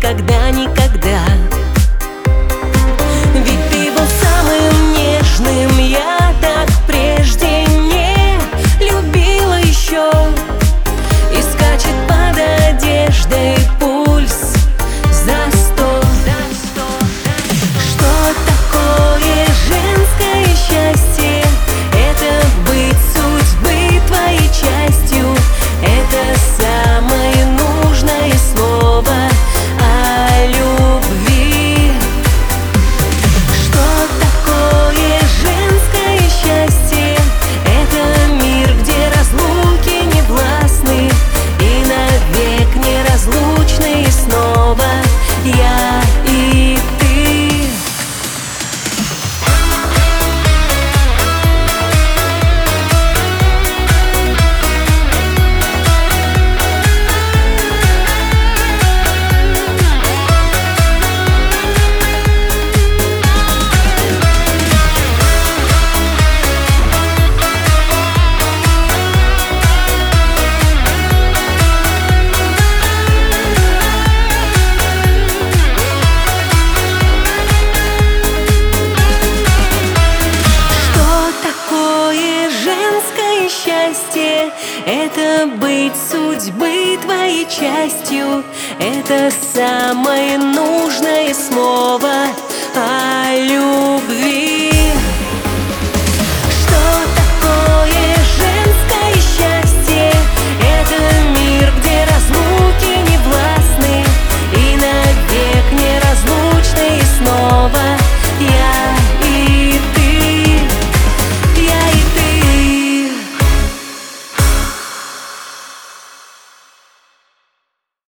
никогда. Ведь ты был самым нежным, я так прежде не любила еще. И скачет под одеждой пульс за 100. Что такое женское счастье? Это быть судьбы твоей частью. Это самое нужное слово о любви. Что такое женское счастье? Это мир, где разлуки не властны и навек неразлучны. И снова я и ты. Счастье — это быть судьбы твоей частью. Это самое нужное слово о любви.